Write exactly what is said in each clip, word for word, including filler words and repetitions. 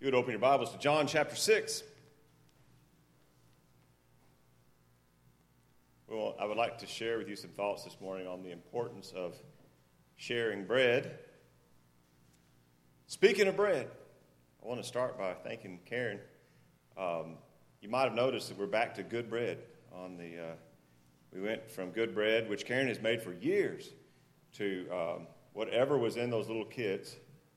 you would open your Bibles to John chapter six. Well, I would like to share with you some thoughts this morning on the importance of sharing bread. Speaking of bread, I want to start by thanking Karen. Um, you might have noticed that we're back to good bread. On the, uh, we went from good bread, which Karen has made for years, to um, whatever was in those little kits.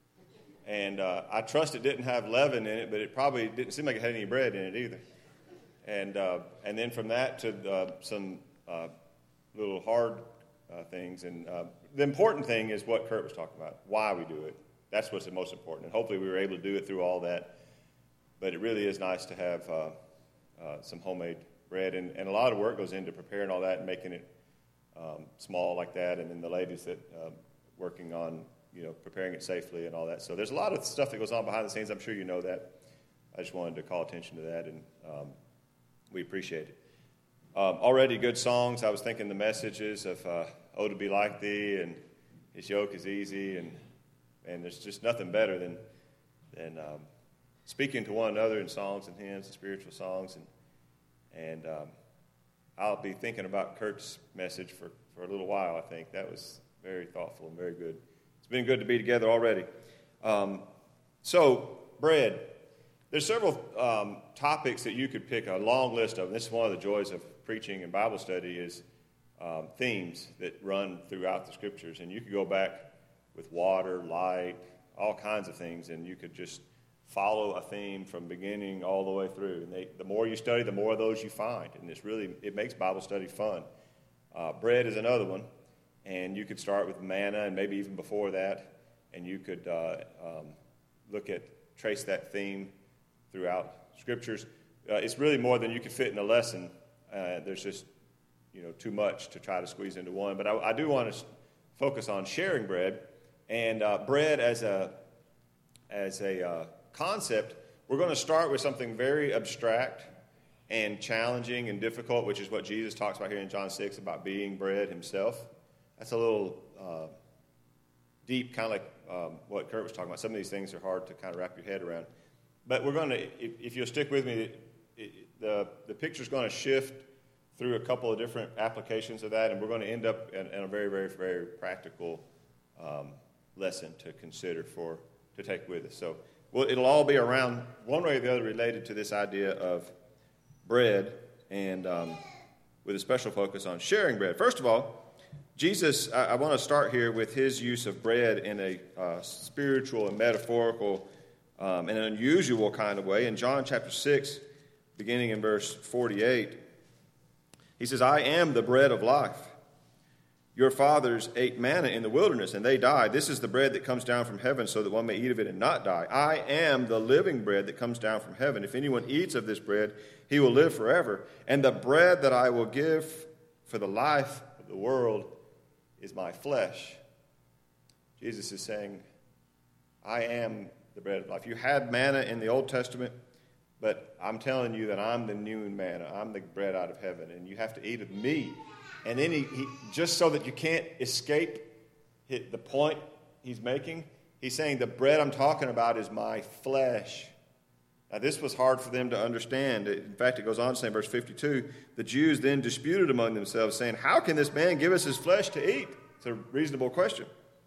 And uh, I trust it didn't have leaven in it, but it probably didn't seem like it had any bread in it either. And uh, and then from that to uh, some uh, little hard uh, things. And uh, the important thing is what Kurt was talking about, why we do it. That's what's the most important. And hopefully we were able to do it through all that. But it really is nice to have uh, uh, some homemade bread. And, and a lot of work goes into preparing all that and making it um, small like that. And then the ladies that uh, working on you know, preparing it safely and all that. So there's a lot of stuff that goes on behind the scenes. I'm sure you know that. I just wanted to call attention to that, and um, we appreciate it. Um, already good songs. I was thinking the messages of uh, Oh, to be like thee, and his yoke is easy, and and there's just nothing better than, than um, speaking to one another in songs and hymns and spiritual songs. And, and um, I'll be thinking about Kurt's message for, for a little while, I think. That was very thoughtful and very good. Been good to be together already. Um, so, bread. There's several um, topics that you could pick, a long list of. And this is one of the joys of preaching and Bible study is um, themes that run throughout the Scriptures. And you could go back with water, light, all kinds of things, and you could just follow a theme from beginning all the way through. And they, the more you study, the more of those you find. And it's really, it makes Bible study fun. Uh, bread is another one. And you could start with manna, and maybe even before that, and you could uh, um, look at, trace that theme throughout Scriptures. Uh, it's really more than you could fit in a lesson. Uh, there's just, you know, too much to try to squeeze into one. But I, I do want to focus on sharing bread, and uh, bread as a as a uh, concept. We're going to start with something very abstract and challenging and difficult, which is what Jesus talks about here in John six about being bread himself. That's a little uh, deep, kind of like um, what Kurt was talking about. Some of these things are hard to kind of wrap your head around. But we're going to, if, if you'll stick with me, it, it, the the picture's going to shift through a couple of different applications of that, and we're going to end up in, in a very, very, very practical um, lesson to consider for to take with us. So well, it'll all be around one way or the other related to this idea of bread, and um, with a special focus on sharing bread. First of all, Jesus, I, I want to start here with his use of bread in a uh, spiritual and metaphorical um, and an unusual kind of way. In John chapter six, beginning in verse forty-eight, he says, I am the bread of life. Your fathers ate manna in the wilderness, and they died. This is the bread that comes down from heaven, so that one may eat of it and not die. I am the living bread that comes down from heaven. If anyone eats of this bread, he will live forever. And the bread that I will give for the life of the world is my flesh. Jesus is saying, I am the bread of life. You had manna in the Old Testament, but I'm telling you that I'm the new manna. I'm the bread out of heaven, and you have to eat of me. And then he, he just so that you can't escape hit the point he's making, he's saying the bread I'm talking about is my flesh. Now, this was hard for them to understand. In fact, it goes on to say in verse fifty-two, the Jews then disputed among themselves, saying, how can this man give us his flesh to eat? It's a reasonable question.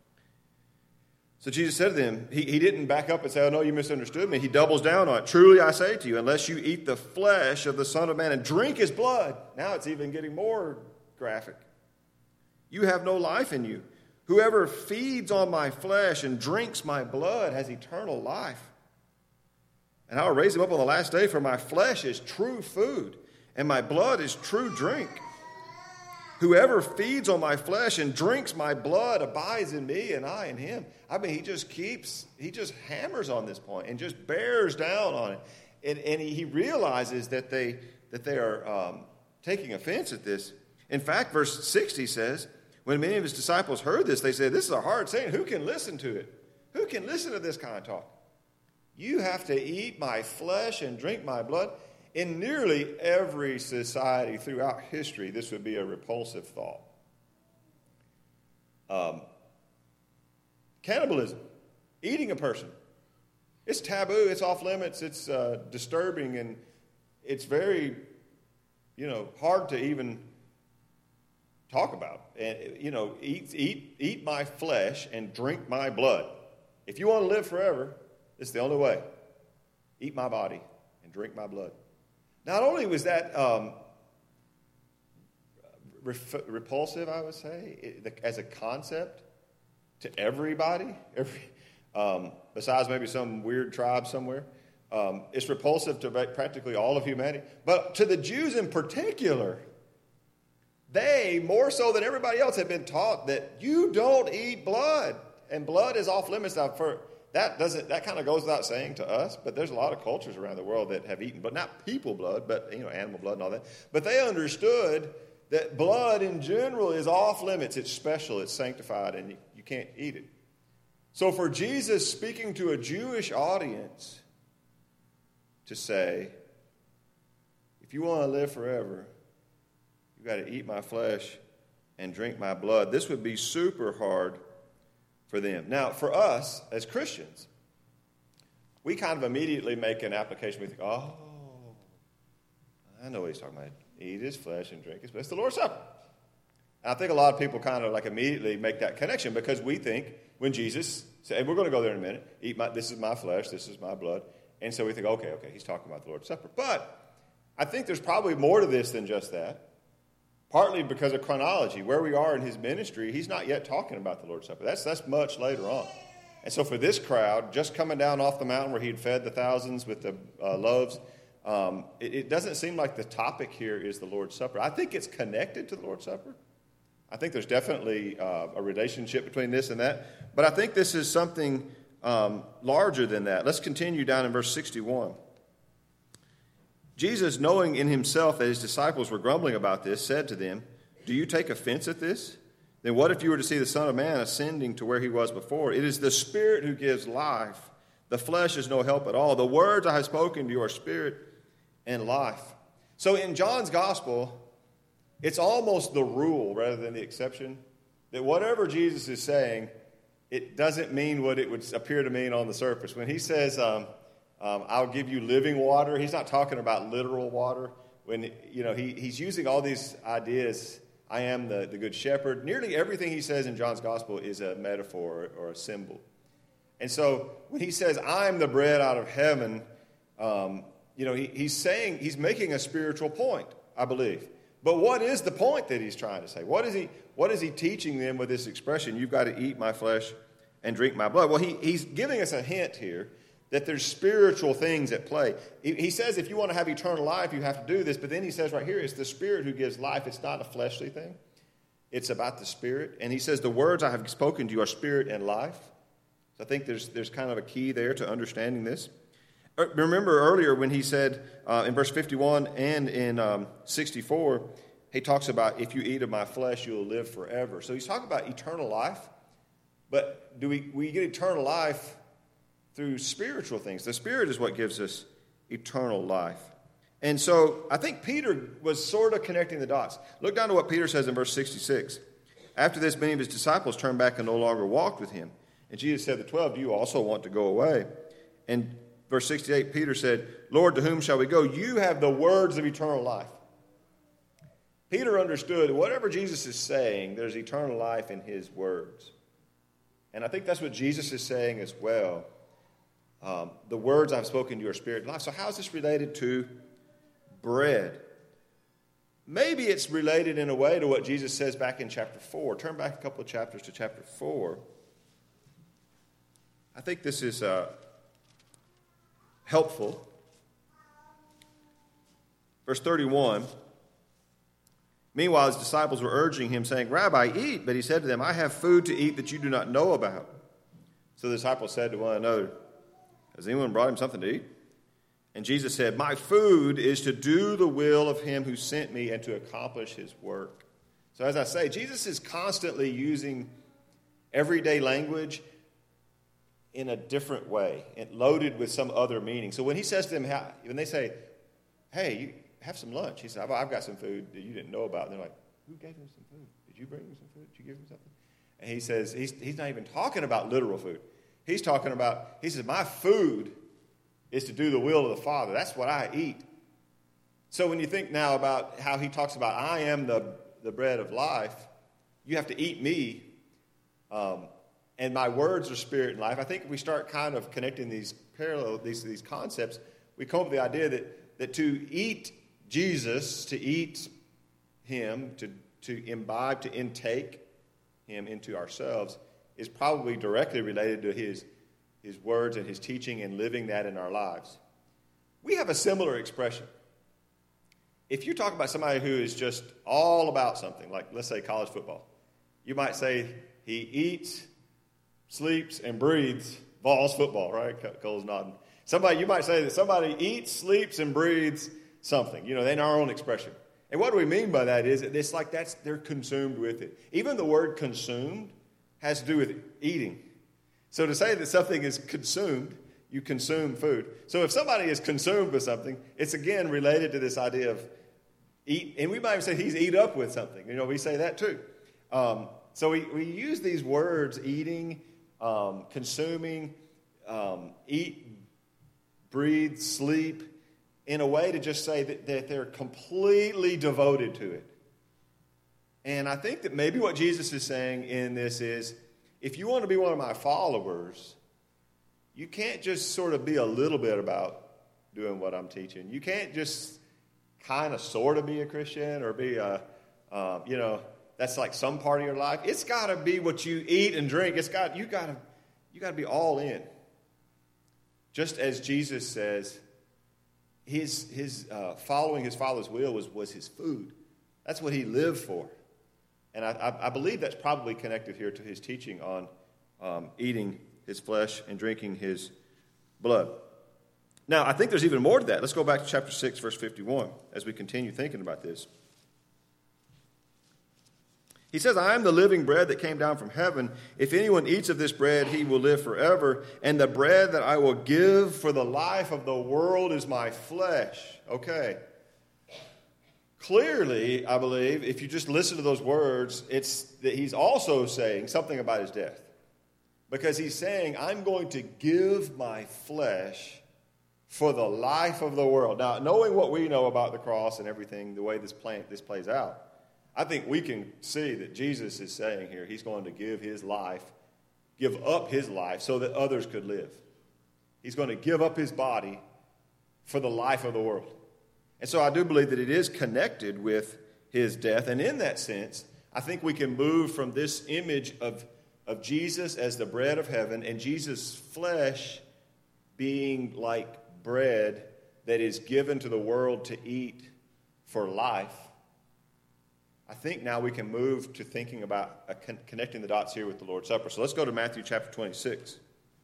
So Jesus said to them, he, he didn't back up and say, oh, no, you misunderstood me. He doubles down on it. Truly I say to you, unless you eat the flesh of the Son of Man and drink his blood, now it's even getting more graphic, you have no life in you. Whoever feeds on my flesh and drinks my blood has eternal life. And I will raise him up on the last day, for my flesh is true food, and my blood is true drink. Whoever feeds on my flesh and drinks my blood abides in me, and I in him. I mean, he just keeps, he just hammers on this point and just bears down on it. And, and he, he realizes that they that they are um, taking offense at this. In fact, verse sixty says, when many of his disciples heard this, they said, this is a hard saying. Who can listen to it? Who can listen to this kind of talk? You have to eat my flesh and drink my blood. In nearly every society throughout history, this would be a repulsive thought. Um, cannibalism, eating a person. It's taboo. It's off limits. It's uh, disturbing, and it's very, you know, hard to even talk about. And, you know, eat, eat, eat my flesh and drink my blood. If you want to live forever, it's the only way. Eat my body and drink my blood. Not only was that um, ref- repulsive, I would say, it, as a concept to everybody, every, um, besides maybe some weird tribe somewhere, um, it's repulsive to practically all of humanity. But to the Jews in particular, they, more so than everybody else, had been taught that you don't eat blood, and blood is off limits. Now, for that doesn't that kind of goes without saying to us, but there's a lot of cultures around the world that have eaten, but not people blood, but you know, animal blood and all that. But they understood that blood in general is off limits. It's special. It's sanctified, and you, you can't eat it. So, for Jesus speaking to a Jewish audience to say, if you want to live forever, you got to eat my flesh and drink my blood. This would be super hard for them. Now, for us as Christians, we kind of immediately make an application. We think, oh, I know what he's talking about. Eat his flesh and drink his blood. It's the Lord's Supper. And I think a lot of people kind of like immediately make that connection because we think when Jesus said, and we're going to go there in a minute, eat my, this is my flesh, this is my blood. And so we think, okay, okay, he's talking about the Lord's Supper. But I think there's probably more to this than just that. Partly because of chronology, where we are in his ministry, he's not yet talking about the Lord's Supper. That's that's much later on. And so for this crowd, just coming down off the mountain where he had fed the thousands with the uh, loaves, um, it, it doesn't seem like the topic here is the Lord's Supper. I think it's connected to the Lord's Supper. I think there's definitely uh, a relationship between this and that. But I think this is something um, larger than that. Let's continue down in verse sixty-one. Jesus, knowing in himself that his disciples were grumbling about this, said to them, do you take offense at this? Then what if you were to see the Son of Man ascending to where he was before? It is the Spirit who gives life. The flesh is no help at all. The words I have spoken to you are spirit and life. So in John's gospel, it's almost the rule rather than the exception that whatever Jesus is saying, it doesn't mean what it would appear to mean on the surface. When he says, um, Um, I'll give you living water. He's not talking about literal water. When you know he, he's using all these ideas. I am the, the good shepherd. Nearly everything he says in John's gospel is a metaphor or, or a symbol. And so when he says, I'm the bread out of heaven, um, you know, he, he's saying, he's making a spiritual point, I believe. But what is the point that he's trying to say? What is he, what is he teaching them with this expression? You've got to eat my flesh and drink my blood. Well, he, he's giving us a hint here that there's spiritual things at play. He, he says if you want to have eternal life, you have to do this. But then he says right here, it's the Spirit who gives life. It's not a fleshly thing. It's about the Spirit. And he says the words I have spoken to you are spirit and life. So I think there's, there's kind of a key there to understanding this. Remember earlier when he said uh, in verse fifty-one and in um, sixty-four, he talks about if you eat of my flesh, you'll live forever. So he's talking about eternal life. But do we, we get eternal life through spiritual things? The Spirit is what gives us eternal life. And so I think Peter was sort of connecting the dots. Look down to what Peter says in verse sixty-six. After this, many of his disciples turned back and no longer walked with him. And Jesus said to the twelve, do you also want to go away? And verse sixty-eight, Peter said, Lord, to whom shall we go? You have the words of eternal life. Peter understood whatever Jesus is saying, there's eternal life in his words. And I think that's what Jesus is saying as well. Um, the words I've spoken to you are spirit and life. So how is this related to bread? Maybe it's related in a way to what Jesus says back in chapter four. Turn back a couple of chapters to chapter four. I think this is uh, helpful. Verse thirty-one. Meanwhile, his disciples were urging him, saying, Rabbi, eat. But he said to them, I have food to eat that you do not know about. So the disciples said to one another, has anyone brought him something to eat? And Jesus said, my food is to do the will of him who sent me and to accomplish his work. So as I say, Jesus is constantly using everyday language in a different way, and loaded with some other meaning. So when he says to them, when they say, hey, you have some lunch, he said, I've got some food that you didn't know about. And they're like, who gave him some food? Did you bring him some food? Did you give him something? And he says, he's, he's not even talking about literal food. He's talking about, he says, my food is to do the will of the Father. That's what I eat. So when you think now about how he talks about, I am the, the bread of life, you have to eat me, um, and my words are spirit and life. I think if we start kind of connecting these parallel, these, these concepts, we come up with the idea that, that to eat Jesus, to eat him, to, to imbibe, to intake him into ourselves, is probably directly related to his, his words and his teaching and living that in our lives. We have a similar expression. If you talk about somebody who is just all about something, like let's say college football, you might say he eats, sleeps, and breathes Vols football, right? Cole's nodding. Somebody, you might say that somebody eats, sleeps, and breathes something, you know, in our own expression. And what do we mean by that is that it's like that's, they're consumed with it. Even the word consumed has to do with eating. So to say that something is consumed, you consume food. So if somebody is consumed with something, it's again related to this idea of eat. And we might even say he's eat up with something. You know, we say that too. Um, so we, we use these words, eating, um, consuming, um, eat, breathe, sleep, in a way to just say that, that they're completely devoted to it. And I think that maybe what Jesus is saying in this is, if you want to be one of my followers, you can't just sort of be a little bit about doing what I'm teaching. You can't just kind of sort of be a Christian or be a, uh, you know, that's like some part of your life. It's got to be what you eat and drink. It's got you got to you got to be all in. Just as Jesus says, his his uh, following his Father's will was was his food. That's what he lived for. And I, I believe that's probably connected here to his teaching on um, eating his flesh and drinking his blood. Now, I think there's even more to that. Let's go back to chapter six, verse fifty-one, as we continue thinking about this. He says, I am the living bread that came down from heaven. If anyone eats of this bread, he will live forever. And the bread that I will give for the life of the world is my flesh. Okay. Clearly, I believe, if you just listen to those words, it's that he's also saying something about his death. Because he's saying, I'm going to give my flesh for the life of the world. Now, knowing what we know about the cross and everything, the way this, play, this plays out, I think we can see that Jesus is saying here he's going to give his life, give up his life so that others could live. He's going to give up his body for the life of the world. And so I do believe that it is connected with his death. And in that sense, I think we can move from this image of, of Jesus as the bread of heaven and Jesus' flesh being like bread that is given to the world to eat for life. I think now we can move to thinking about uh, con- connecting the dots here with the Lord's Supper. So let's go to Matthew chapter twenty-six.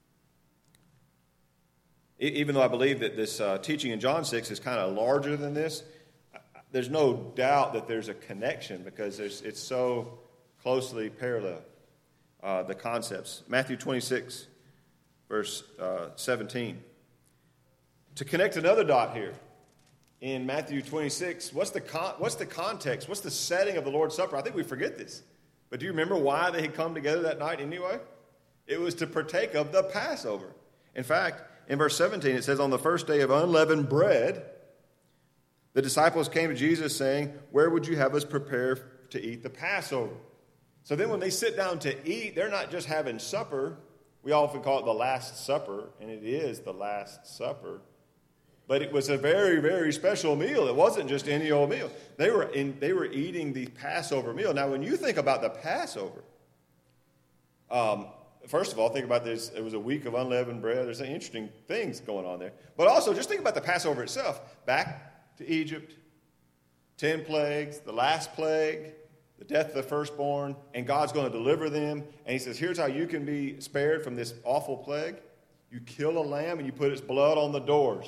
E- even though I believe that this uh, teaching in John six is kind of larger than this, there's no doubt that there's a connection because there's, it's so closely parallel, uh, the concepts. Matthew twenty-six, verse uh, seventeen. To connect another dot here, in Matthew twenty-six, what's the con- what's the context? What's the setting of the Lord's Supper? I think we forget this. But do you remember why they had come together that night anyway? It was to partake of the Passover. In fact, in verse seventeen, it says, on the first day of unleavened bread, the disciples came to Jesus saying, where would you have us prepare to eat the Passover? So then when they sit down to eat, they're not just having supper. We often call it the Last Supper, and it is the Last Supper. But it was a very, very special meal. It wasn't just any old meal. They were in, they were eating the Passover meal. Now, when you think about the Passover, um, first of all, think about this. It was a week of unleavened bread. There's some interesting things going on there. But also, just think about the Passover itself. Back to Egypt, ten plagues, the last plague, the death of the firstborn, and God's going to deliver them. And he says, here's how you can be spared from this awful plague. You kill a lamb and you put its blood on the doors.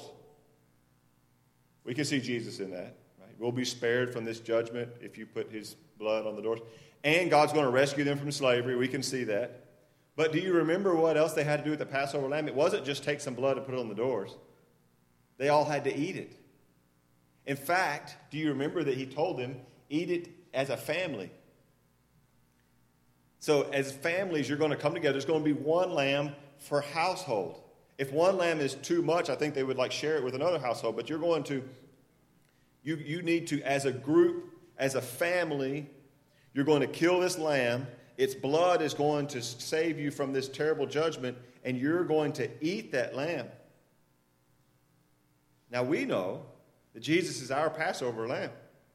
We can see Jesus in that. Right? We'll be spared from this judgment if you put his blood on the doors. And God's going to rescue them from slavery. We can see that. But do you remember what else they had to do with the Passover lamb? It wasn't just take some blood and put it on the doors. They all had to eat it. In fact, do you remember that he told them, eat it as a family? So as families, you're going to come together. There's going to be one lamb for household. If one lamb is too much, I think they would like share it with another household. But you're going to, you, you need to, as a group, as a family, you're going to kill this lamb. Its blood is going to save you from this terrible judgment, and you're going to eat that lamb. Now we know that Jesus is our Passover lamb.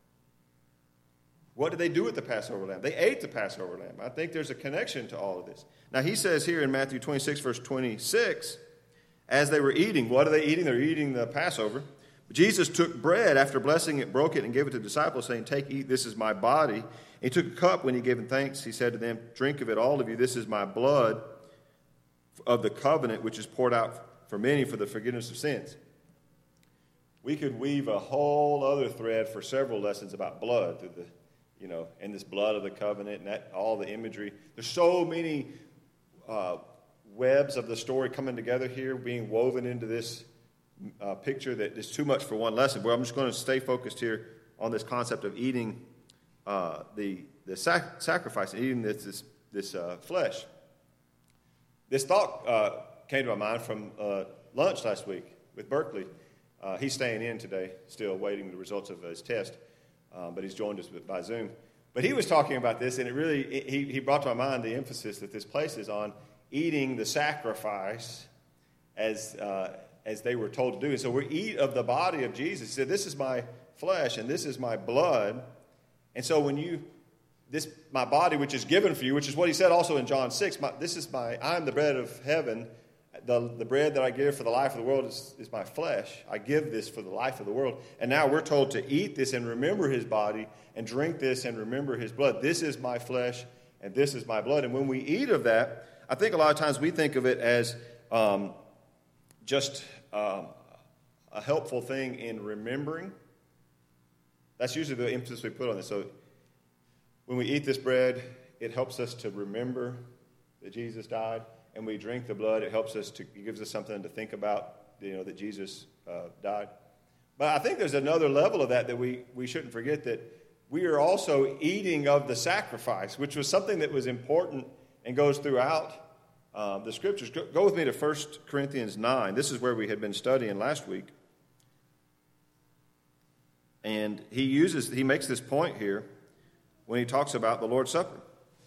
What did they do with the Passover lamb? They ate the Passover lamb. I think there's a connection to all of this. Now he says here in Matthew twenty-six, verse twenty-six, as they were eating, what are they eating? They're eating the Passover. Jesus took bread, after blessing it, broke it, and gave it to the disciples, saying, "Take, eat, this is my body." And he took a cup. When he gave them thanks, he said to them, "Drink of it, all of you. This is my blood of the covenant, which is poured out for many for the forgiveness of sins." We could weave a whole other thread for several lessons about blood, through the, you know, and this blood of the covenant, and that, all the imagery. There's so many uh, webs of the story coming together here, being woven into this uh, picture that is too much for one lesson. But I'm just going to stay focused here on this concept of eating uh, the the sac- sacrifice, and eating this this, this uh, flesh. This thought uh, came to my mind from uh, lunch last week with Berkeley. Uh, he's staying in today, still waiting the results of his test, um, but he's joined us by Zoom. But he was talking about this, and it really he, he brought to my mind the emphasis that this places on eating the sacrifice as uh, as they were told to do. And so we eat of the body of Jesus. He said, "This is my flesh, and this is my blood." And so when you this my body, which is given for you, which is what he said also in John six. My, this is my I am the bread of heaven. The, the bread that I give for the life of the world is, is my flesh. I give this for the life of the world. And now we're told to eat this and remember his body, and drink this and remember his blood. This is my flesh, and this is my blood. And when we eat of that, I think a lot of times we think of it as um, just um, a helpful thing in remembering. That's usually the emphasis we put on this. So when we eat this bread, it helps us to remember that Jesus died. And we drink the blood, it helps us to, it gives us something to think about, you know, that Jesus uh, died. But I think there's another level of that that we, we shouldn't forget, that we are also eating of the sacrifice, which was something that was important and goes throughout uh, the Scriptures. Go, go with me to First Corinthians nine. This is where we had been studying last week. And he uses, he makes this point here when he talks about the Lord's Supper.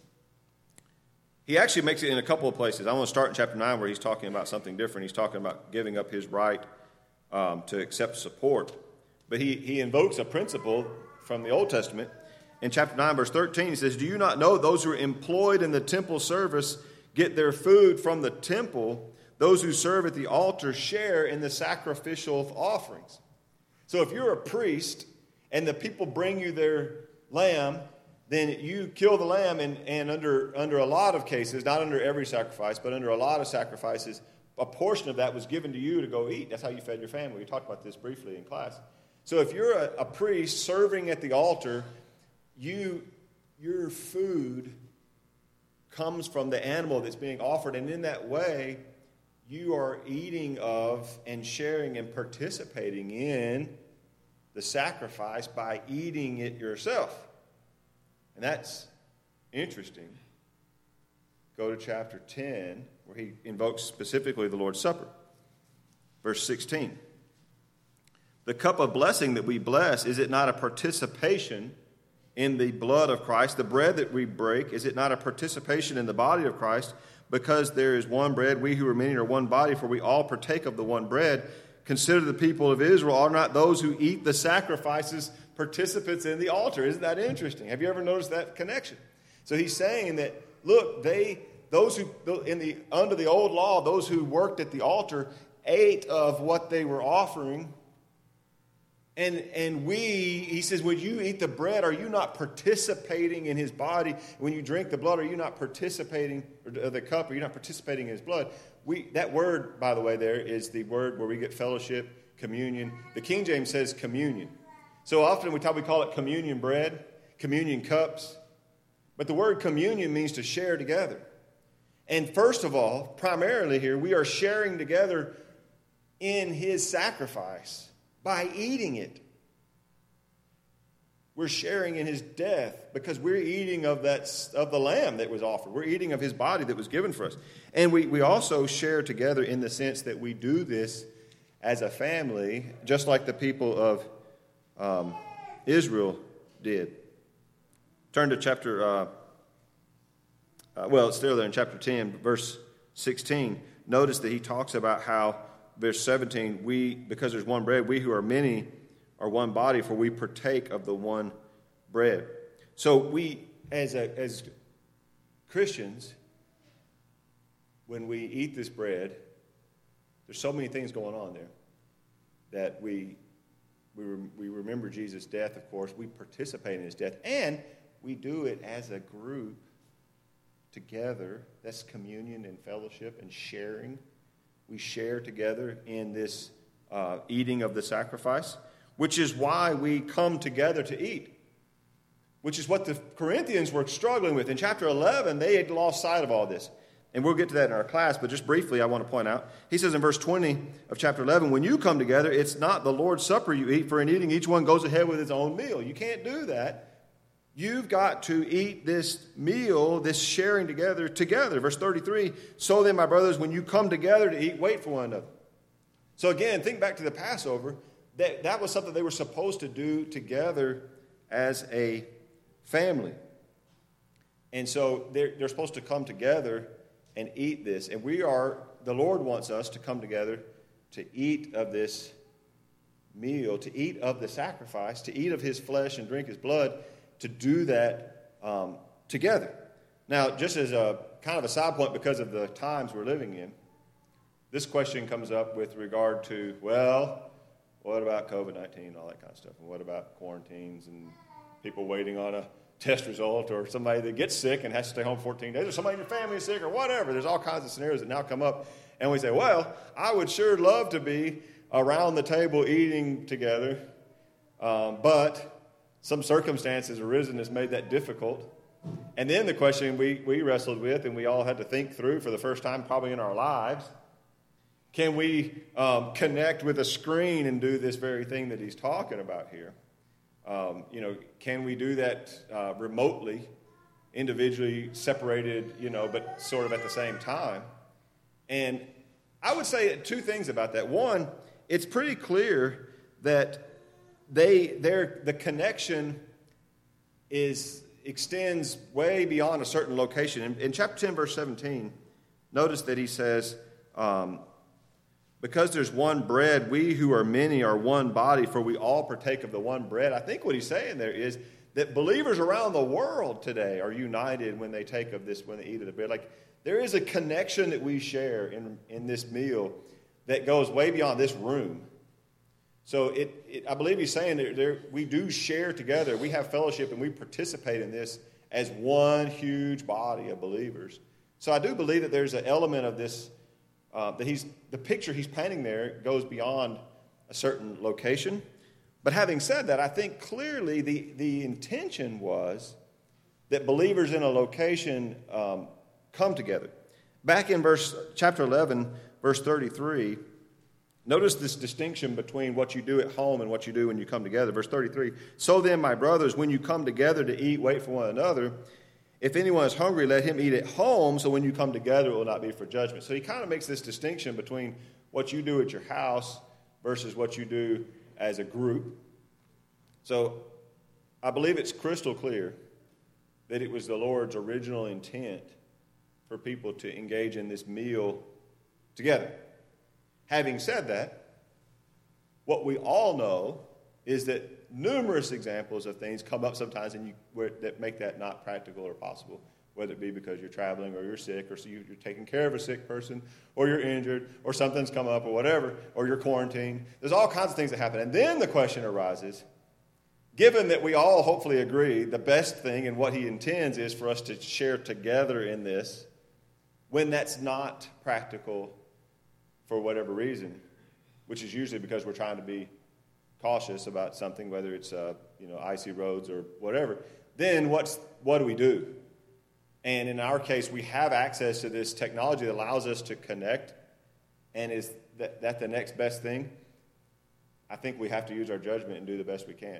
He actually makes it in a couple of places. I want to start in chapter nine where he's talking about something different. He's talking about giving up his right um, to accept support. But he, he invokes a principle from the Old Testament. In chapter nine, verse thirteen, he says, "Do you not know those who are employed in the temple service get their food from the temple? Those who serve at the altar share in the sacrificial offerings." So if you're a priest and the people bring you their lamb, then you kill the lamb, and, and under, under a lot of cases, not under every sacrifice, but under a lot of sacrifices, a portion of that was given to you to go eat. That's how you fed your family. We talked about this briefly in class. So if you're a, a priest serving at the altar, you your food comes from the animal that's being offered, and in that way, you are eating of and sharing and participating in the sacrifice by eating it yourself. And that's interesting. Go to chapter ten, where he invokes specifically the Lord's Supper. Verse sixteen. "The cup of blessing that we bless, is it not a participation in the blood of Christ? The bread that we break, is it not a participation in the body of Christ? Because there is one bread, we who are many are one body, for we all partake of the one bread. Consider the people of Israel, are not those who eat the sacrifices participants in the altar?" Isn't that interesting? Have you ever noticed that connection? So he's saying that, look, they those who in the under the old law, those who worked at the altar ate of what they were offering. And and we, he says, when you eat the bread, are you not participating in his body? When you drink the blood, are you not participating, or the cup, are you not participating in his blood? We that word, by the way, there is the word where we get fellowship, communion. The King James says communion. So often we talk, we call it communion bread, communion cups. But the word communion means to share together. And first of all, primarily here, we are sharing together in his sacrifice by eating it. We're sharing in his death because we're eating of that of the lamb that was offered. We're eating of his body that was given for us. And we, we also share together in the sense that we do this as a family, just like the people of um, Israel did. Turn to chapter, uh, uh, well, it's still there in chapter ten, verse sixteen. Notice that he talks about how, verse seventeen, we, because there's one bread, we who are many are one body, for we partake of the one bread. So we, as a, as Christians, when we eat this bread, there's so many things going on there that we we, we remember Jesus' death, of course. We participate in his death, and we do it as a group together. That's communion and fellowship and sharing. We share together in this uh, eating of the sacrifice, which is why we come together to eat, which is what the Corinthians were struggling with. In chapter eleven, they had lost sight of all this. And we'll get to that in our class, but just briefly I want to point out, he says in verse twenty of chapter eleven, when you come together, it's not the Lord's Supper you eat, for in eating each one goes ahead with his own meal. You can't do that. You've got to eat this meal, this sharing together, together. Verse thirty-three, so then, my brothers, when you come together to eat, wait for one another. So again, think back to the Passover. That, that was something they were supposed to do together as a family. And so they're, they're supposed to come together and eat this. And we are, the Lord wants us to come together to eat of this meal, to eat of the sacrifice, to eat of his flesh and drink his blood, to do that um, together. Now, just as a kind of a side point, because of the times we're living in, this question comes up with regard to, well, what about covid nineteen and all that kind of stuff? And what about quarantines and people waiting on a test result, or somebody that gets sick and has to stay home fourteen days, or somebody in your family is sick, or whatever? There's all kinds of scenarios that now come up. And we say, well, I would sure love to be around the table eating together, um, but some circumstances arisen that's made that difficult. And then the question we, we wrestled with, and we all had to think through for the first time probably in our lives, can we um, connect with a screen and do this very thing that he's talking about here? Um, you know, can we do that uh, remotely, individually separated, you know, but sort of at the same time? And I would say two things about that. One, it's pretty clear that they, their, the connection is extends way beyond a certain location. In, in chapter ten, verse seventeen, notice that he says, um, because there's one bread, we who are many are one body, for we all partake of the one bread. I think what he's saying there is that believers around the world today are united when they take of this, when they eat of the bread. Like, there is a connection that we share in, in this meal that goes way beyond this room. So it, it I believe he's saying that there, we do share together. We have fellowship, and we participate in this as one huge body of believers. So I do believe that there's an element of this, uh, that he's the picture he's painting there goes beyond a certain location. But having said that, I think clearly the, the intention was that believers in a location um, come together. Back in verse chapter eleven, verse thirty-three, notice this distinction between what you do at home and what you do when you come together. Verse thirty-three, so then, my brothers, when you come together to eat, wait for one another. If anyone is hungry, let him eat at home, so when you come together, it will not be for judgment. So he kind of makes this distinction between what you do at your house versus what you do as a group. So I believe it's crystal clear that it was the Lord's original intent for people to engage in this meal together. Having said that, what we all know is that numerous examples of things come up sometimes and you, where, that make that not practical or possible, whether it be because you're traveling or you're sick or so you, you're taking care of a sick person or you're injured or something's come up or whatever, or you're quarantined. There's all kinds of things that happen. And then the question arises, given that we all hopefully agree the best thing and what he intends is for us to share together in this, when that's not practical for whatever reason, which is usually because we're trying to be cautious about something, whether it's uh, you know icy roads or whatever, then what's what do we do? And in our case, we have access to this technology that allows us to connect, and is that, that the next best thing? I think we have to use our judgment and do the best we can.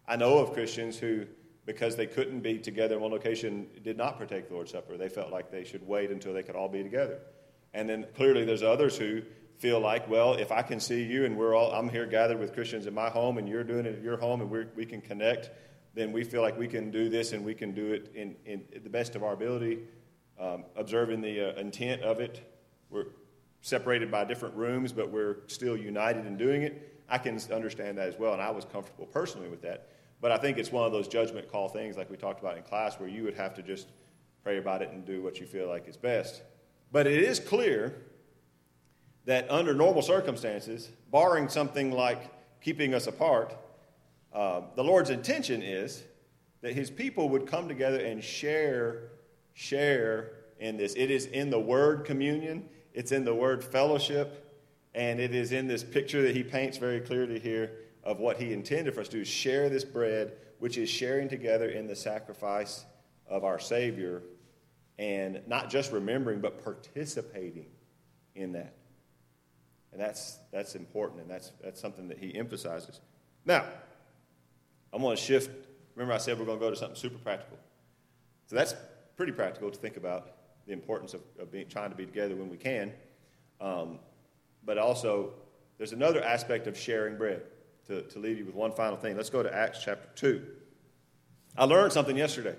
I know of Christians who, because they couldn't be together in one location, did not partake the Lord's Supper. They felt like they should wait until they could all be together. And then clearly there's others who feel like, well, if I can see you and we're all, I'm here gathered with Christians in my home and you're doing it at your home and we're, we can connect, then we feel like we can do this and we can do it in, in the best of our ability, um, observing the uh, intent of it. We're separated by different rooms, but we're still united in doing it. I can understand that as well, and I was comfortable personally with that. But I think it's one of those judgment call things like we talked about in class where you would have to just pray about it and do what you feel like is best. But it is clear that under normal circumstances, barring something like keeping us apart, uh, the Lord's intention is that his people would come together and share, share in this. It is in the word communion, it's in the word fellowship, and it is in this picture that he paints very clearly here of what he intended for us to do, share this bread, which is sharing together in the sacrifice of our Savior, and not just remembering, but participating in that. And that's that's important, and that's that's something that he emphasizes. Now, I'm going to shift. Remember I said we're going to go to something super practical. So that's pretty practical to think about the importance of, of being, trying to be together when we can. Um, but also, there's another aspect of sharing bread. To, to leave you with one final thing. Let's go to Acts chapter two. I learned something yesterday.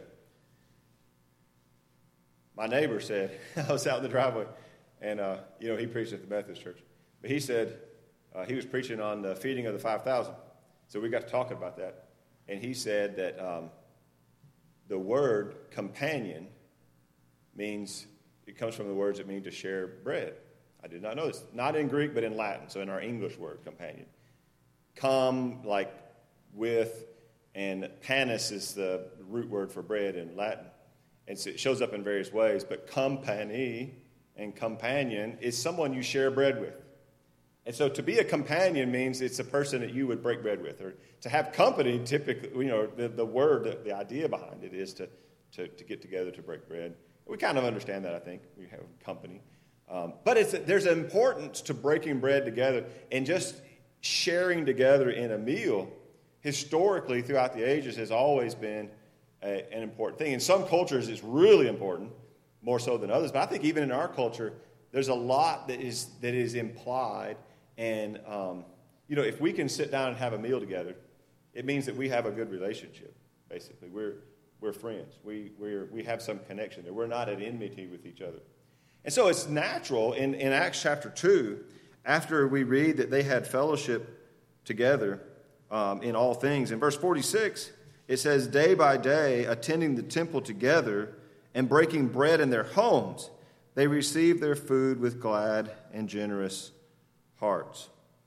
My neighbor said, I was out in the driveway, and, uh, you know, he preached at the Methodist church. But he said uh, he was preaching on the feeding of the five thousand. So we got to talking about that. And he said that um, the word companion means, it comes from the words that mean to share bread. I did not know this. Not in Greek, but in Latin. So in our English word, companion. Come, like with, and panis is the root word for bread in Latin. And so it shows up in various ways, but company and companion is someone you share bread with. And so to be a companion means it's a person that you would break bread with. Or to have company, typically, you know, the, the word, the, the idea behind it is to, to, to get together to break bread. We kind of understand that, I think. We have company. Um, but it's there's an importance to breaking bread together and just sharing together in a meal, historically, throughout the ages, has always been a, an important thing. In some cultures, it's really important, more so than others. But I think even in our culture, there's a lot that is that is implied. And, um, you know, if we can sit down and have a meal together, it means that we have a good relationship, basically. We're we're friends. We we're, we have some connection there. We're not at enmity with each other. And so it's natural in, in Acts chapter two, after we read that they had fellowship together um, in all things, in verse forty-six, it says, day by day, attending the temple together and breaking bread in their homes, they received their food with glad and generous hearts.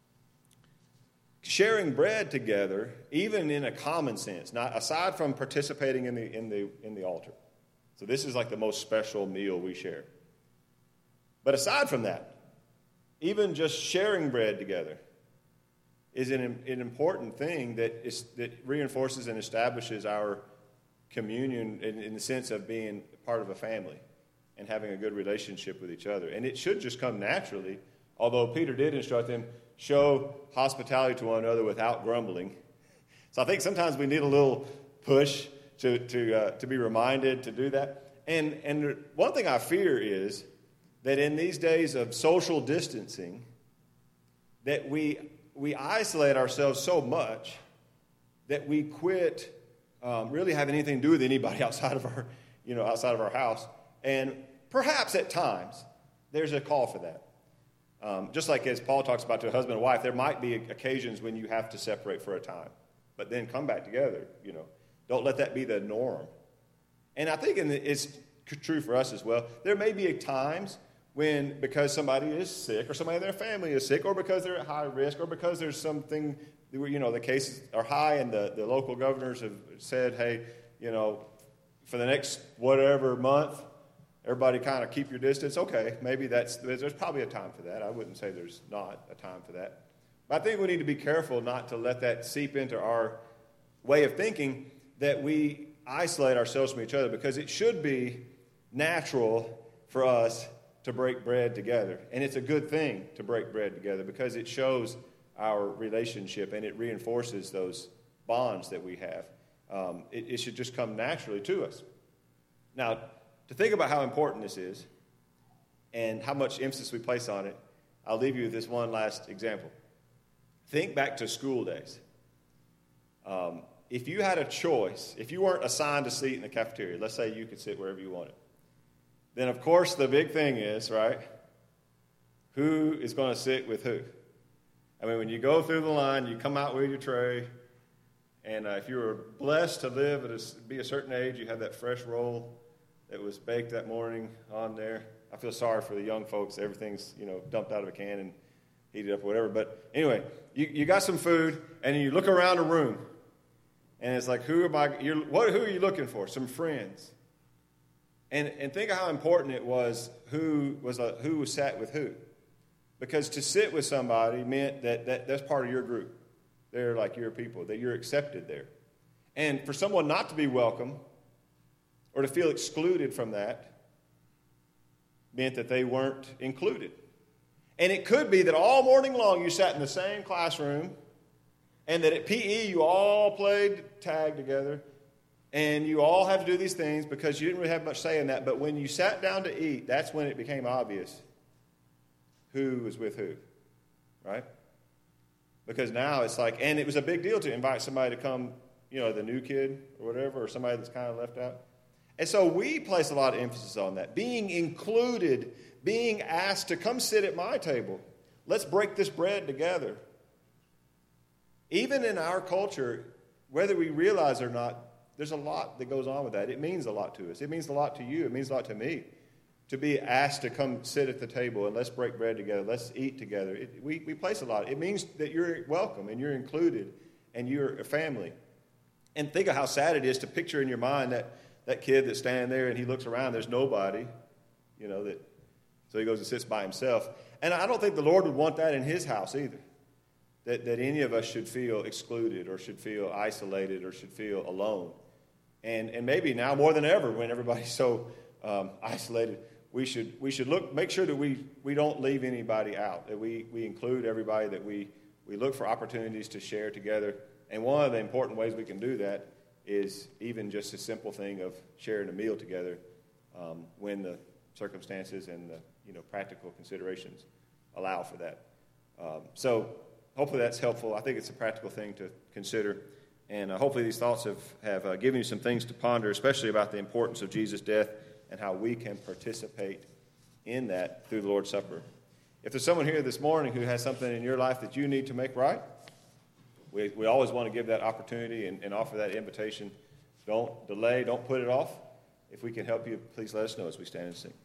Sharing bread together, even in a common sense, not aside from participating in the in the in the altar. So this is like the most special meal we share. But aside from that, even just sharing bread together is an, an important thing that is that reinforces and establishes our communion in, in the sense of being part of a family and having a good relationship with each other. And it should just come naturally, although Peter did instruct them, show hospitality to one another without grumbling. So I think sometimes we need a little push to to uh, to be reminded to do that. And and one thing I fear is that in these days of social distancing, that we we isolate ourselves so much that we quit um, really having anything to do with anybody outside of our, you know, outside of our house. And perhaps at times there's a call for that. Um, just like as Paul talks about to a husband and wife, there might be occasions when you have to separate for a time, but then come back together. You know, don't let that be the norm. And I think in the, it's true for us as well. There may be times when, because somebody is sick or somebody in their family is sick or because they're at high risk or because there's something, you know, the cases are high and the, the local governors have said, hey, you know, for the next whatever month, everybody kind of keep your distance. Okay, maybe that's, there's probably a time for that. I wouldn't say there's not a time for that. But I think we need to be careful not to let that seep into our way of thinking that we isolate ourselves from each other, because it should be natural for us to break bread together. And it's a good thing to break bread together because it shows our relationship and it reinforces those bonds that we have. Um, it, it should just come naturally to us. Now, to think about how important this is and how much emphasis we place on it, I'll leave you with this one last example. Think back to school days. Um, if you had a choice, if you weren't assigned a seat in the cafeteria, let's say you could sit wherever you wanted, then of course the big thing is, right, who is going to sit with who? I mean, when you go through the line, you come out with your tray, and uh, if you were blessed to live at a, be a certain age, you had that fresh roll that was baked that morning on there. I feel sorry for the young folks. Everything's, you know, dumped out of a can and heated up or whatever. But anyway, you, you got some food, and you look around the room, and it's like, who am I? You're, what? Who are you looking for? Some friends. And and think of how important it was who was a, who was sat with who, because to sit with somebody meant that, that that's part of your group. They're like your people, that you're accepted there. And for someone not to be welcome or to feel excluded from that meant that they weren't included. And it could be that all morning long you sat in the same classroom, and that at P E you all played tag together, and you all had to do these things because you didn't really have much say in that. But when you sat down to eat, that's when it became obvious who was with who, right? Because now it's like, and it was a big deal to invite somebody to come, you know, the new kid or whatever, or somebody that's kind of left out. And so we place a lot of emphasis on that. Being included, being asked to come sit at my table. Let's break this bread together. Even in our culture, whether we realize it or not, there's a lot that goes on with that. It means a lot to us. It means a lot to you. It means a lot to me. To be asked to come sit at the table and let's break bread together. Let's eat together. It, we, we place a lot. It means that you're welcome and you're included and you're a family. And think of how sad it is to picture in your mind that that kid that's standing there and he looks around, there's nobody, you know, that so he goes and sits by himself. And I don't think the Lord would want that in his house either, that, that any of us should feel excluded or should feel isolated or should feel alone. And and maybe now more than ever when everybody's so um, isolated, we should we should look make sure that we, we don't leave anybody out, that we, we include everybody, that we, we look for opportunities to share together. And one of the important ways we can do that is even just a simple thing of sharing a meal together um, when the circumstances and the you know practical considerations allow for that. Um, so hopefully that's helpful. I think it's a practical thing to consider. And uh, hopefully these thoughts have, have uh, given you some things to ponder, especially about the importance of Jesus' death and how we can participate in that through the Lord's Supper. If there's someone here this morning who has something in your life that you need to make right, We, we always want to give that opportunity and, and offer that invitation. Don't delay. Don't put it off. If we can help you, please let us know as we stand and sing.